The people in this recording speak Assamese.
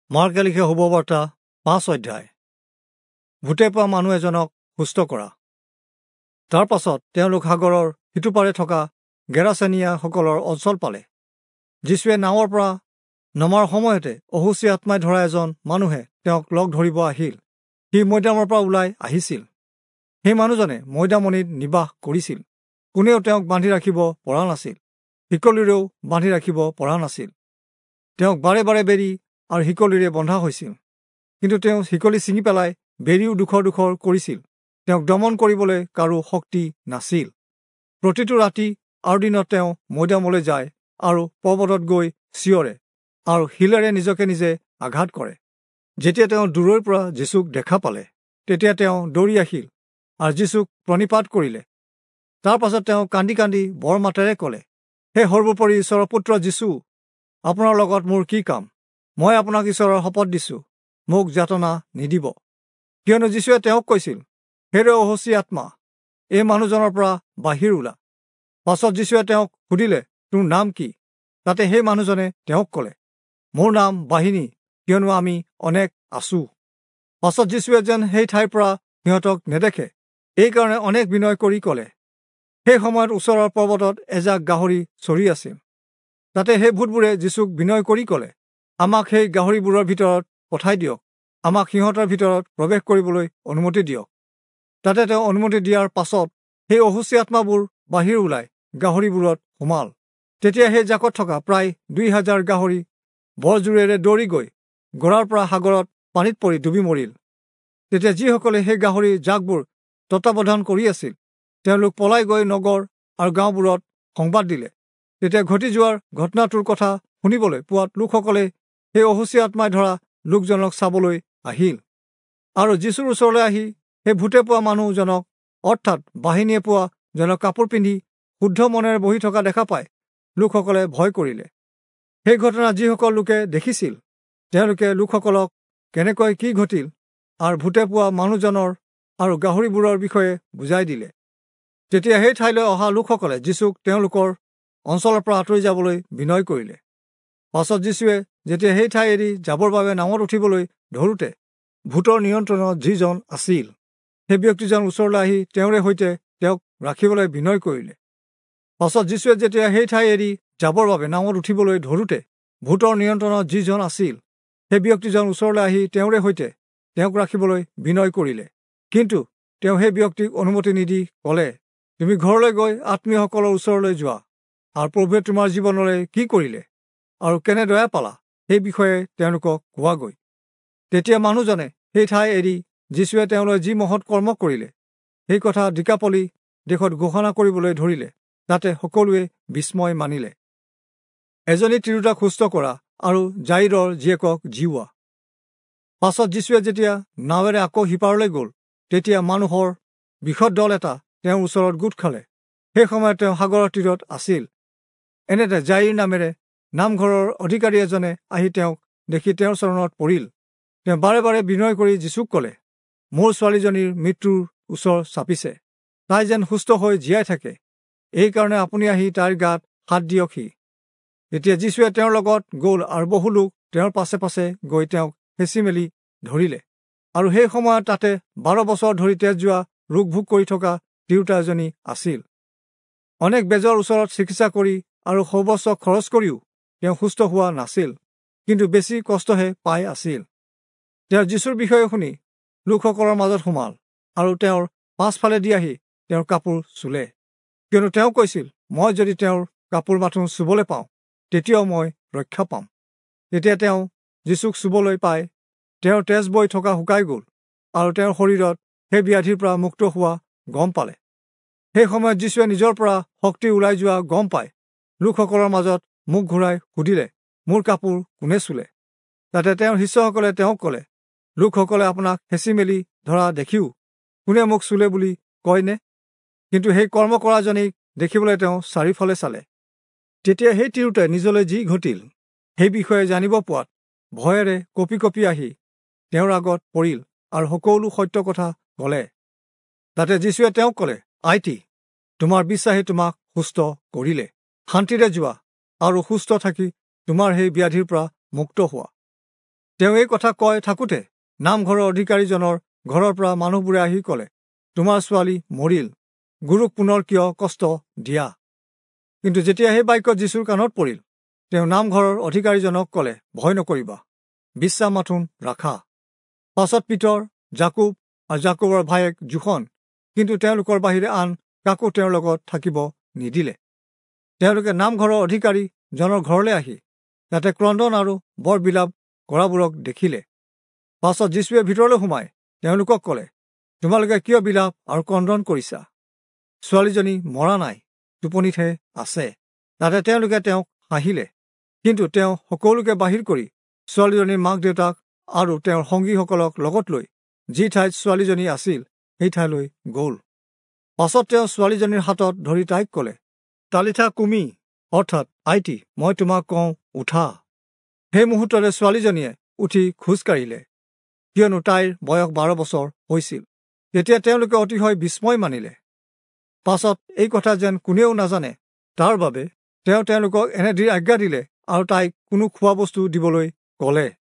মাৰ্কে লিখে শুভবাৰ্তা 5 অধ্যায়। ভূতে পোৱা মানুহ এজনক সুস্থ কৰা। তাৰ পাছত তেওঁলোক সাগৰৰ সিটোপাৰে থকা গেৰাছেনিয়াসকলৰ অঞ্চল পালে। যীশুৱে নাৱৰ পৰা নমাৰ সময়তে অশুচি আত্মাই ধৰা এজন মানুহে তেওঁক লগ ধৰিব আহিল। সি মৈদামৰ পৰা ওলাই আহিছিল। সেই মানুহজনে মৈদামনিত নিবাস কৰিছিল। কোনেও তেওঁক বান্ধি ৰাখিব পৰা নাছিল, শিকলিৰেও বান্ধি ৰাখিব পৰা নাছিল। তেওঁক বাৰে বাৰে বেৰি আৰু শিকলিৰে বন্ধা হৈছিল। কিন্তু তেওঁ শিকলি ছিঙি পেলাই বেৰিও দুখৰ কৰিছিল। তেওঁক দমন কৰিবলৈ কাৰো শক্তি নাছিল। প্ৰতিটো ৰাতি আৰু দিনত তেওঁ মৈদামলৈ যায় আৰু পৰ্বতত গৈ চিঞৰে আৰু শিলেৰে নিজকে নিজে আঘাত কৰে। যেতিয়া তেওঁ দূৰৈৰ পৰা যীচুক দেখা পালে, তেতিয়া তেওঁ দৌৰি আহিল আৰু যীচুক প্ৰণিপাত কৰিলে। তাৰ পাছত তেওঁ কান্দি কান্দি বৰ মাতেৰে ক'লে, হে সৰ্বোপৰি ঈশ্বৰৰ পুত্ৰ যীচু, আপোনাৰ লগত মোৰ কি কাম? মই আপোনাক ঈশ্বৰৰ শপত দিছো, মোক যাতনা নিদিব। কিয়নো যীশুৱে তেওঁক কৈছিল, হেৰে অহোচি আত্মা, এই মানুহজনৰ পৰা বাহিৰ ওলা। পাছত যীশুৱে তেওঁক সুধিলে, তোৰ নাম কি? তাতে সেই মানুহজনে তেওঁক ক'লে, মোৰ নাম বাহিনী, কিয়নো আমি অনেক আছো। পাছত যীশুৱে যেন সেই ঠাইৰ পৰা সিহঁতক নেদেখে, এইকাৰণে অনেক বিনয় কৰি ক'লে। সেই সময়ত ওচৰৰ পৰ্বতত এজাক গাহৰি চৰি আছিল। তাতে সেই ভূতবোৰে যীচুক বিনয় কৰি ক'লে, আমাক সেই গাহৰিবোৰৰ ভিতৰত পঠাই দিয়ক, আমাক সিহঁতৰ ভিতৰত প্ৰৱেশ কৰিবলৈ অনুমতি দিয়ক। তাতে তেওঁ অনুমতি দিয়াৰ পাছত সেই অশুচি আত্মাবোৰ বাহিৰ ওলাই গাহৰিবোৰত সোমাল। তেতিয়া সেই জাকত থকা প্ৰায় 2000 গাহৰি বৰ জোৰেৰে দৌৰি গৈ গৰাৰ পৰা সাগৰত পানীত পৰি ডুবি মৰিল। তেতিয়া যিসকলে সেই গাহৰি জাকবোৰ তত্বাৱধান কৰি আছিল, তেওঁলোক পলাই গৈ নগৰ আৰু গাঁওবোৰত সংবাদ দিলে। তেতিয়া ঘটি যোৱাৰ ঘটনাটোৰ কথা শুনিবলৈ পোৱাত লোকসকলে সেই অশুচি আত্মাই ধৰা লোকজনক চাবলৈ আহিল আৰু যীশুৰ ওচৰলৈ আহি সেই ভূতে পোৱা মানুহজনক অৰ্থাৎ বাহিনীয়ে পোৱা জনক কাপোৰ পিন্ধি শুদ্ধ মনেৰে বহি থকা দেখা পাই লোকসকলে ভয় কৰিলে। সেই ঘটনা যিসকল লোকে দেখিছিল, তেওঁলোকে লোকসকলক কেনেকৈ কি ঘটিল আৰু ভূতে পোৱা মানুহজনৰ আৰু গাহৰিবোৰৰ বিষয়ে বুজাই দিলে। তেতিয়া সেই ঠাইলৈ অহা লোকসকলে যীচুক তেওঁলোকৰ অঞ্চলৰ পৰা আঁতৰি যাবলৈ বিনয় কৰিলে। পাছত যীশুৱে যেতিয়া সেই ঠাই এৰি যাবৰ বাবে নাৱত উঠিবলৈ ধৰোতে ভূতৰ নিয়ন্ত্ৰণত যিজন আছিল, সেই ব্যক্তিজন ওচৰলৈ আহি তেওঁৰে সৈতে তেওঁক ৰাখিবলৈ বিনয় কৰিলে। পাছত যীশুৱে যেতিয়া সেই ঠাই এৰি যাবৰ বাবে নাৱত উঠিবলৈ ধৰোতে ভূতৰ নিয়ন্ত্ৰণত যিজন আছিল, সেই ব্যক্তিজন ওচৰলৈ আহি তেওঁৰে সৈতে তেওঁক ৰাখিবলৈ বিনয় কৰিলে। কিন্তু তেওঁ সেই ব্যক্তিক অনুমতি নিদি ক'লে, তুমি ঘৰলৈ গৈ আত্মীয়সকলৰ ওচৰলৈ যোৱা আৰু প্ৰভুৱে তোমাৰ জীৱনলৈ কি কৰিলে আৰু কেনে দয়া পালা সেই বিষয়ে তেওঁলোকক কোৱাগৈ। তেতিয়া মানুহজনে সেই ঠাই এৰি যীশুৱে তেওঁলৈ যি মহৎ কৰ্ম কৰিলে সেই কথা দিকাপলি দেশত ঘোষণা কৰিবলৈ ধৰিলে। তাতে সকলোৱে বিস্ময় মানিলে। এজনী তিৰোতাক সুস্থ কৰা আৰু জাইৰৰ জীয়েকক জিওৱা। পাছত যীশুৱে যেতিয়া নাৱেৰে আকৌ সিপাৰলৈ গ'ল, তেতিয়া মানুহৰ বৃহৎ দল এটা তেওঁৰ ওচৰত গোট খালে। সেই সময়ত তেওঁ সাগৰৰ তীৰত আছিল। এনেতে জাইৰ নামেৰে নামঘৰৰ অধিকাৰী এজনে আহি তেওঁক দেখি তেওঁৰ চৰণত পৰিল। তেওঁ বাৰে বাৰে বিনয় কৰি যীচুক ক'লে, মোৰ ছোৱালীজনীৰ মৃত্যুৰ ওচৰ চাপিছে। তাই যেন সুস্থ হৈ জীয়াই থাকে, এইকাৰণে আপুনি আহি তাইৰ গাত হাত দিয়কহি। তেতিয়া যীশুৱে তেওঁৰ লগত গ'ল আৰু বহু লোক তেওঁৰ পাছে পাছে গৈ তেওঁক হেঁচি মেলি ধৰিলে। আৰু সেই সময়ত তাতে 12 বছৰ ধৰি তেজ যোৱা ৰোগ ভোগ কৰি থকা তিৰোতা এজনী আছিল। অনেক বেজৰ ওচৰত চিকিৎসা কৰি আৰু সৰ্বস্ব খৰচ কৰিও তেওঁ সুস্থ হোৱা নাছিল, কিন্তু বেছি কষ্টহে পাই আছিল। তেওঁ যীশুৰ বিষয়ে শুনি লোকসকলৰ মাজত সোমাল আৰু তেওঁৰ পাছফালে দি আহি তেওঁৰ কাপোৰ চুলে, কিয়নো তেওঁ কৈছিল, মই যদি তেওঁৰ কাপোৰ মাথো চুবলৈ পাওঁ, তেতিয়াও মই ৰক্ষা পাম। তেতিয়া তেওঁ যীচুক চুবলৈ পাই তেওঁৰ তেজ বৈ থকা শুকাই গ'ল আৰু তেওঁৰ শৰীৰত সেই ব্যাধিৰ পৰা মুক্ত হোৱা গম পালে। সেই সময়ত যীশুৱে নিজৰ পৰা শক্তি ওলাই যোৱা গম পাই লোকসকলৰ মাজত মুখ ঘূৰাই সুধিলে, মোৰ কাপোৰ কোনে চুলে? তাতে তেওঁৰ শিষ্যসকলে তেওঁক ক'লে, লোকসকলে আপোনাক হেঁচি মেলি ধৰা দেখিও কোনে মোক চুলে বুলি কয়নে? কিন্তু সেই কৰ্ম কৰাজনীক দেখিবলৈ তেওঁ চাৰিওফালে চালে। তেতিয়া সেই তিৰোতাই নিজলৈ যি ঘটিল সেই বিষয়ে জানিব পোৱাত ভয়েৰে কঁপি কঁপি আহি তেওঁৰ আগত পৰিল আৰু সকলো সত্য কথা ক'লে। তাতে যীশুৱে তেওঁক ক'লে, আইটি, তোমাৰ বিশ্বাসে তোমাক সুস্থ কৰিলে। শান্তিৰে যোৱা আৰু সুস্থ থাকি তোমাৰ সেই ব্যাধিৰ পৰা মুক্ত হোৱা। তেওঁ এই কথা কৈ থাকোঁতে নামঘৰৰ অধিকাৰীজনৰ ঘৰৰ পৰা মানুহবোৰে আহি ক'লে, তোমাৰ ছোৱালী মৰিল, গুৰুক পুনৰ কিয় কষ্ট দিয়া? কিন্তু যেতিয়া সেই বাক্য যীশুৰ কাণত পৰিল, তেওঁ নামঘৰৰ অধিকাৰীজনক ক'লে, ভয় নকৰিবা, বিশ্বাস মাথোন ৰাখা। পাছত পিতৰ, জাকুব আৰু জাকুবৰ ভায়েক জোখন কিন্তু তেওঁলোকৰ বাহিৰে আন কাকো তেওঁৰ লগত থাকিব নিদিলে। তেওঁলোকে নামঘৰৰ অধিকাৰীজনৰ ঘৰলৈ আহি তাতে ক্ৰদন আৰু বৰ বিলাপ কৰাবোৰক দেখিলে। পাছত যীশুৱে ভিতৰলৈ সোমাই তেওঁলোকক ক'লে, তোমালোকে কিয় বিলাপ আৰু ক্ৰদন কৰিছা? ছোৱালীজনী মৰা নাই, টোপনিতহে আছে। তাতে তেওঁলোকে তেওঁক হাঁহিলে। কিন্তু তেওঁ সকলোকে বাহিৰ কৰি ছোৱালীজনীৰ মাক দেউতাক আৰু তেওঁৰ সংগীসকলক লগত লৈ যি ঠাইত ছোৱালীজনী আছিল সেই ঠাইলৈ গ'ল। পাছত তেওঁ ছোৱালীজনীৰ হাতত ধৰি তাইক ক'লে, তালিথা কুমি, অৰ্থাৎ আইটি, মই তোমাক কওঁ, উঠা। সেই মুহূৰ্ততে ছোৱালীজনীয়ে উঠি খোজ কাঢ়িলে, কিয়নো তাইৰ বয়স 12 বছৰ হৈছিল। তেতিয়া তেওঁলোকে অতিশয় বিস্ময় মানিলে। পাছত এই কথা যেন কোনেও নাজানে তাৰ বাবে তেওঁ তেওঁলোকক এনেদৰে আজ্ঞা দিলে আৰু তাইক কোনো খোৱা বস্তু দিবলৈ ক'লে।